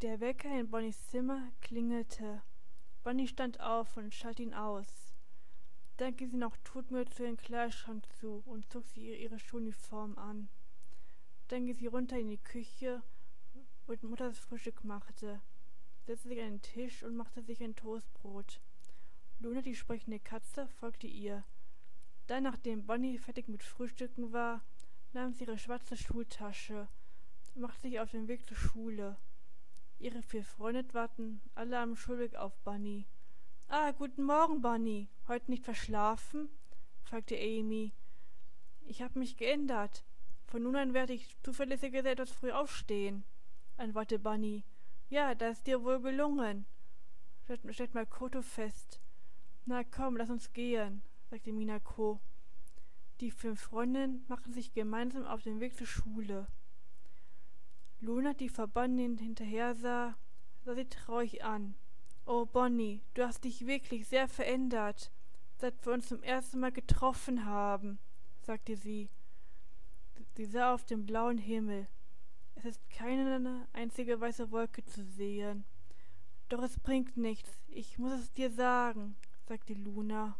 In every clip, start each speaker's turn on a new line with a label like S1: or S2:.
S1: Der Wecker in Bonnys Zimmer klingelte. Bonnie stand auf und schalt ihn aus. Dann ging sie noch todmüde zu ihrem Kleiderschrank zu und zog sie ihre Schuluniform an. Dann ging sie runter in die Küche, wo Mutter das Frühstück machte, setzte sich an den Tisch und machte sich ein Toastbrot. Luna, die sprechende Katze, folgte ihr. Dann, nachdem Bonnie fertig mit Frühstücken war, nahm sie ihre schwarze Schultasche und machte sich auf den Weg zur Schule. Ihre 4 Freunde warten alle am Schulweg auf Bonnie. »Ah, guten Morgen, Bonnie. Heute nicht verschlafen?« fragte Amy. »Ich habe mich geändert. Von nun an werde ich zuverlässiger etwas früh aufstehen«, antwortete Bonnie. »Ja, das ist dir wohl gelungen«, stellt Makoto fest. »Na komm, lass uns gehen«, sagte Minako. Die 5 Freundinnen machten sich gemeinsam auf den Weg zur Schule. Luna, die vor Bonnie hinterher sah sie traurig an. »Oh, Bonnie, du hast dich wirklich sehr verändert, seit wir uns zum ersten Mal getroffen haben«, sagte sie. Sie sah auf den blauen Himmel. Es ist keine einzige weiße Wolke zu sehen. »Doch es bringt nichts, ich muss es dir sagen«, sagte Luna.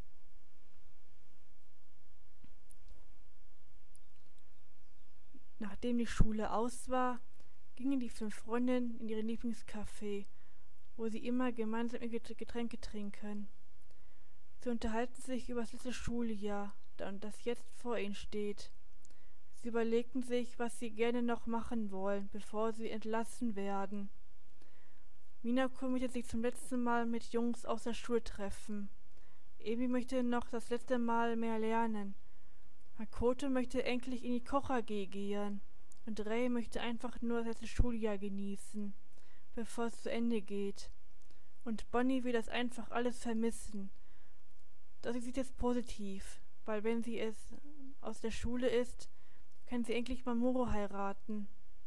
S1: Nachdem die Schule aus war, gingen die 5 Freundinnen in ihren Lieblingscafé, wo sie immer gemeinsam ihre Getränke trinken. Sie unterhalten sich über das letzte Schuljahr, das jetzt vor ihnen steht. Sie überlegten sich, was sie gerne noch machen wollen, bevor sie entlassen werden. Minako möchte sich zum letzten Mal mit Jungs aus der Schule treffen. Emi möchte noch das letzte Mal mehr lernen. Makoto möchte endlich in die Koch-AG gehen. Und Rei möchte einfach nur das letzte Schuljahr genießen, bevor es zu Ende geht. Und Bonnie will das einfach alles vermissen. Das sieht jetzt positiv, weil wenn sie es aus der Schule ist, kann sie endlich Mamoru heiraten.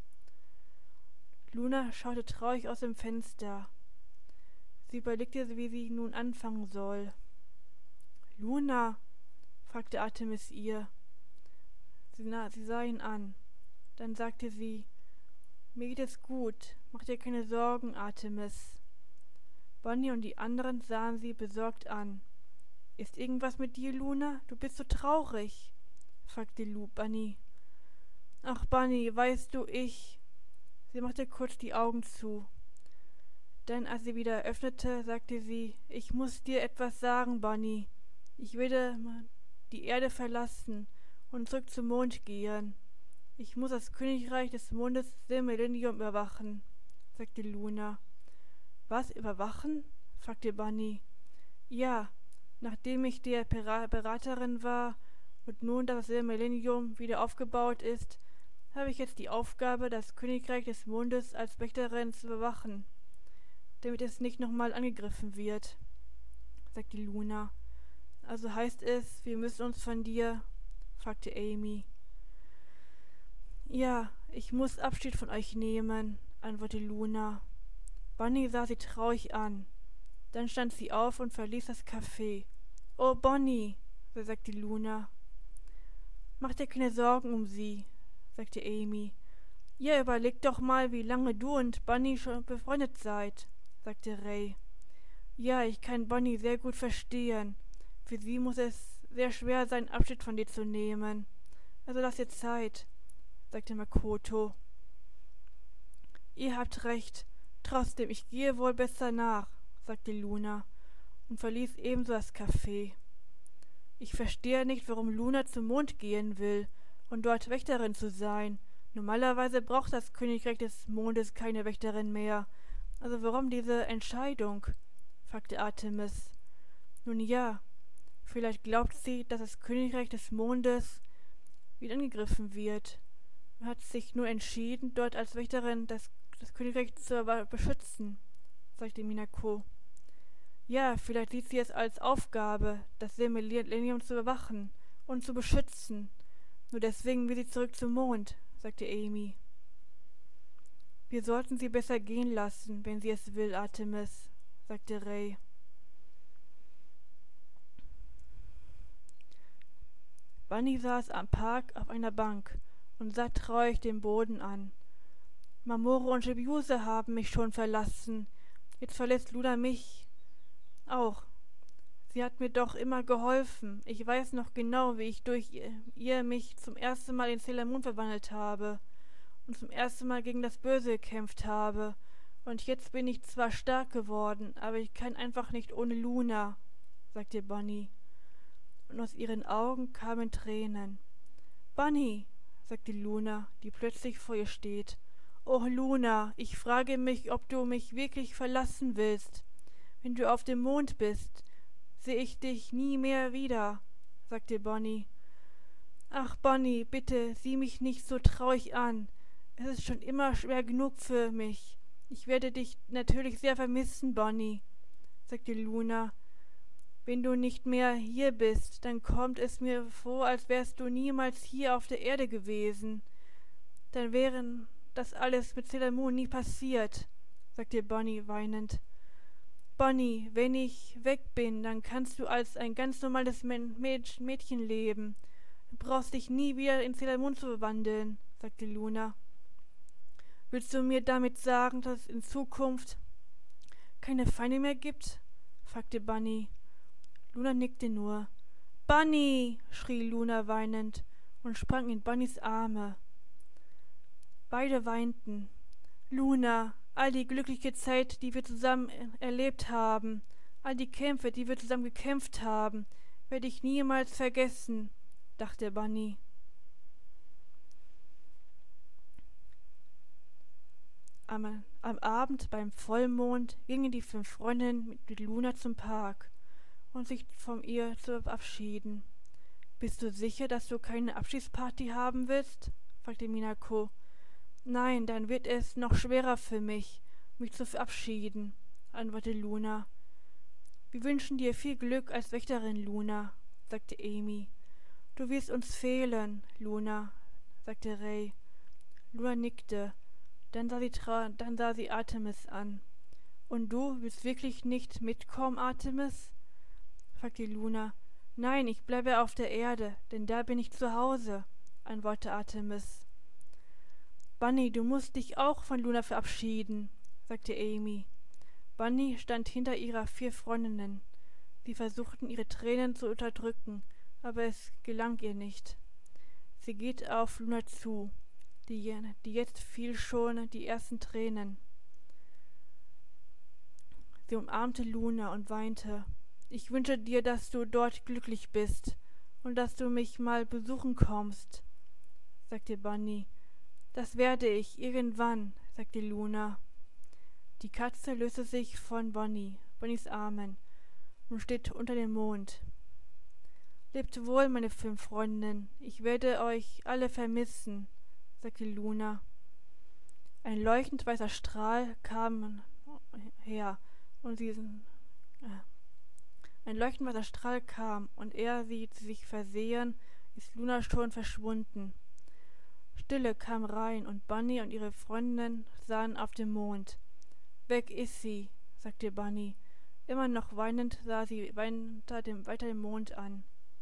S1: Luna schaute traurig aus dem Fenster. Sie überlegte, wie sie nun anfangen soll. »Luna«, fragte Artemis ihr. Sie sah ihn an. Dann sagte sie, »Mir geht es gut, mach dir keine Sorgen, Artemis.« Bonnie und die anderen sahen sie besorgt an. »Ist irgendwas mit dir, Luna? Du bist so traurig«, fragte Bonnie. »Ach, Bonnie, weißt du, Sie machte kurz die Augen zu. Dann, als sie wieder öffnete, sagte sie, »Ich muss dir etwas sagen, Bonnie. Ich werde die Erde verlassen und zurück zum Mond gehen. Ich muss das Königreich des Mondes Millennium überwachen«, sagte Luna. »Was, überwachen?«, fragte Bonnie. »Ja, nachdem ich der Beraterin war und nun das Millennium wieder aufgebaut ist, habe ich jetzt die Aufgabe, das Königreich des Mondes als Wächterin zu überwachen, damit es nicht nochmal angegriffen wird«, sagte Luna. »Also heißt es, wir müssen uns von dir«, fragte Amy. »Ja, ich muss Abschied von euch nehmen«, antwortete Luna. Bonnie sah sie traurig an. Dann stand sie auf und verließ das Café. »Oh, Bonnie«, sagte Luna. »Mach dir keine Sorgen um sie«, sagte Amy. »Ja, überleg doch mal, wie lange du und Bonnie schon befreundet seid«, sagte Ray. »Ja, ich kann Bonnie sehr gut verstehen. Für sie muss es sehr schwer sein, Abschied von dir zu nehmen. Also lass ihr Zeit«, sagte Makoto. »Ihr habt recht. Trotzdem, ich gehe wohl besser nach«, sagte Luna und verließ ebenso das Café. »Ich verstehe nicht, warum Luna zum Mond gehen will und dort Wächterin zu sein. Normalerweise braucht das Königreich des Mondes keine Wächterin mehr. Also warum diese Entscheidung?«, fragte Artemis. »Nun ja, vielleicht glaubt sie, dass das Königreich des Mondes wieder angegriffen wird und hat sich nur entschieden, dort als Wächterin das Königreich zu beschützen«, sagte Minako. »Ja, vielleicht sieht sie es als Aufgabe, das Millennium zu überwachen und zu beschützen. Nur deswegen will sie zurück zum Mond«, sagte Amy. »Wir sollten sie besser gehen lassen, wenn sie es will, Artemis«, sagte Ray. Bunny saß am Park auf einer Bank und sah traurig den Boden an. Mamoru und Chibiusa haben mich schon verlassen. Jetzt verlässt Luna mich auch. Sie hat mir doch immer geholfen. Ich weiß noch genau, wie ich durch ihr mich zum ersten Mal in Sailor Moon verwandelt habe und zum ersten Mal gegen das Böse gekämpft habe. Und jetzt bin ich zwar stark geworden, aber ich kann einfach nicht ohne Luna, sagte Bonnie. Und aus ihren Augen kamen Tränen. Bonnie, sagte Luna, die plötzlich vor ihr steht. Oh Luna, ich frage mich, ob du mich wirklich verlassen willst. Wenn du auf dem Mond bist, sehe ich dich nie mehr wieder, sagte Bonnie. Ach, Bonnie, bitte sieh mich nicht so traurig an. Es ist schon immer schwer genug für mich. Ich werde dich natürlich sehr vermissen, Bonnie, sagte Luna. Wenn du nicht mehr hier bist, dann kommt es mir vor, als wärst du niemals hier auf der Erde gewesen. Dann wäre das alles mit Sailor Moon nie passiert, sagte Bonnie weinend. Bonnie, wenn ich weg bin, dann kannst du als ein ganz normales Mädchen leben. Du brauchst dich nie wieder in Sailor Moon zu verwandeln, sagte Luna. Willst du mir damit sagen, dass es in Zukunft keine Feinde mehr gibt? Fragte Bunny. Luna nickte nur. Bunny! Schrie Luna weinend und sprang in Bunnys Arme. Beide weinten. Luna, all die glückliche Zeit, die wir zusammen erlebt haben, all die Kämpfe, die wir zusammen gekämpft haben, werde ich niemals vergessen, dachte Bunny. Am Abend beim Vollmond gingen die 5 Freundinnen mit Luna zum Park, um sich von ihr zu verabschieden. »Bist du sicher, dass du keine Abschiedsparty haben willst?« fragte Minako. »Nein, dann wird es noch schwerer für mich zu verabschieden«, antwortete Luna. »Wir wünschen dir viel Glück als Wächterin, Luna«, sagte Amy. »Du wirst uns fehlen, Luna«, sagte Ray. Luna nickte. Dann sah sie Artemis an. »Und du willst wirklich nicht mitkommen, Artemis?« fragte Luna. »Nein, ich bleibe auf der Erde, denn da bin ich zu Hause«, antwortete Artemis. »Bunny, du musst dich auch von Luna verabschieden«, sagte Amy. Bunny stand hinter ihrer 4 Freundinnen. Sie versuchten, ihre Tränen zu unterdrücken, aber es gelang ihr nicht. Sie geht auf Luna zu. Die jetzt fiel schon die ersten Tränen. Sie umarmte Luna und weinte. »Ich wünsche dir, dass du dort glücklich bist und dass du mich mal besuchen kommst«, sagte Bunny. »Das werde ich, irgendwann«, sagte Luna. Die Katze löste sich von Bonnys Armen und steht unter dem Mond. »Lebt wohl, meine 5 Freundinnen, ich werde euch alle vermissen«, sagte Luna. Ein leuchtend weißer Strahl kam her, und ehe sie sich versehen, ist Luna schon verschwunden. Stille kam rein, und Bunny und ihre Freundinnen sahen auf den Mond. »Weg ist sie«, sagte Bunny. Immer noch weinend sah sie weiter den Mond an.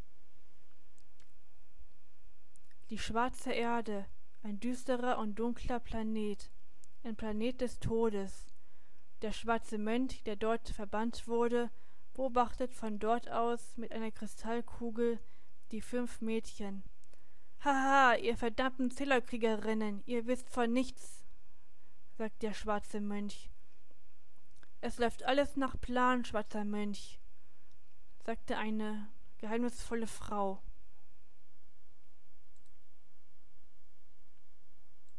S1: Die schwarze Erde, ein düsterer und dunkler Planet, ein Planet des Todes. Der schwarze Mönch, der dort verbannt wurde, beobachtet von dort aus mit einer Kristallkugel die 5 Mädchen. »Haha, ihr verdammten Sailor-Kriegerinnen, ihr wisst von nichts«, sagt der schwarze Mönch. »Es läuft alles nach Plan, schwarzer Mönch«, sagte eine geheimnisvolle Frau.